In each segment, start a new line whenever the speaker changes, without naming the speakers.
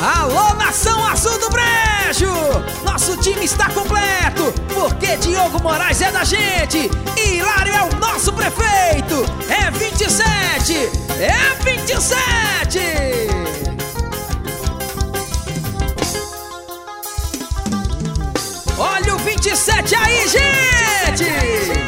Alô, Nação Azul do Brejo! Nosso time está completo, porque Diogo Moraes é da gente e Hilário é o nosso prefeito. É 27! É 27! Olha o 27 aí, gente!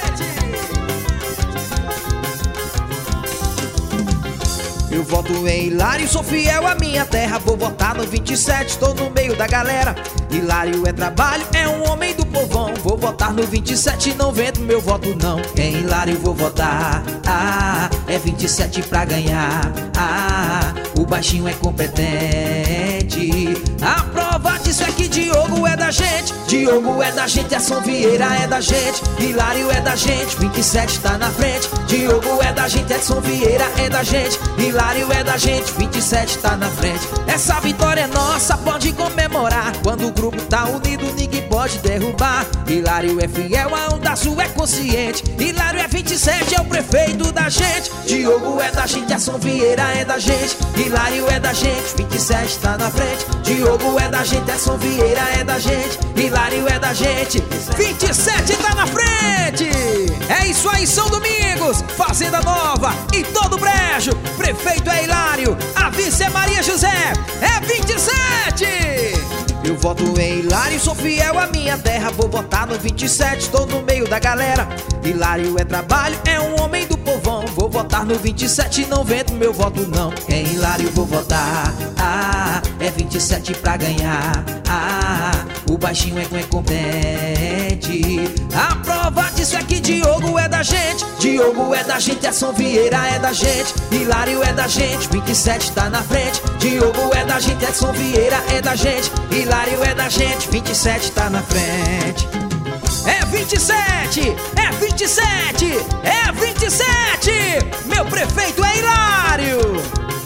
Eu voto em Hilário, sou fiel à minha terra. Vou votar no 27, estou no meio da galera. Hilário é trabalho, é um homem do povão. Vou votar no 27, não vendo meu voto não. Em Hilário vou votar, é 27 pra ganhar. O baixinho é competente. A prova disso é que Diogo é da gente. Diogo é da gente, Edson Vieira é da gente. Hilário é da gente, 27 tá na frente. Diogo é da gente, Edson Vieira é da gente. Hilário é da gente, 27 tá na frente. Essa vitória é nossa, pode comemorar. Quando o grupo tá unido, ninguém pode derrubar. Hilário é fiel, a Onda Azul é consciente. Hilário é 27, é o prefeito da gente. Diogo é da gente, Edson Vieira é da gente. Hilário é da gente, 27 tá na frente. Diogo é da gente, Edson Vieira é da gente. Hilário é da gente, 27 tá na frente. É isso aí, São Domingos, Fazenda Nova e todo o Brejo. Prefeito é Hilário, a vice é Maria José, é 27. Eu voto em Hilário, sou fiel à minha terra. Vou votar no 27, estou no meio da galera. Hilário é trabalho, é um homem do povão. Vou votar no 27, não vendo meu voto não. Em Hilário vou votar, é 27 pra ganhar. O baixinho é competente. A prova disso é que Diogo é da gente. Diogo é da gente, Edson Vieira é da gente. Hilário é da gente, 27 tá na frente. Diogo é da gente, Edson Vieira é da gente. Hilário é da gente, 27 tá na frente. É 27, é 27, é 27. Meu prefeito é Hilário.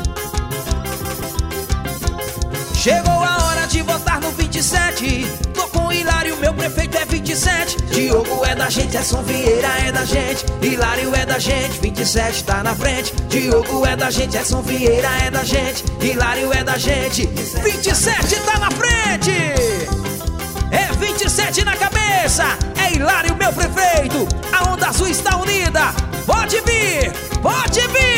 Chegou a hora de votar no 27. Tô com Hilário, meu prefeito é 27. Diogo é da gente, Edson Vieira é da gente. Hilário é da gente, 27 tá na frente. Diogo é da gente, Edson Vieira é da gente. Hilário é da gente, 27 tá na frente. É 27 na cabeça. É Hilário, meu prefeito. A Onda Azul está unida. Pode vir, pode vir.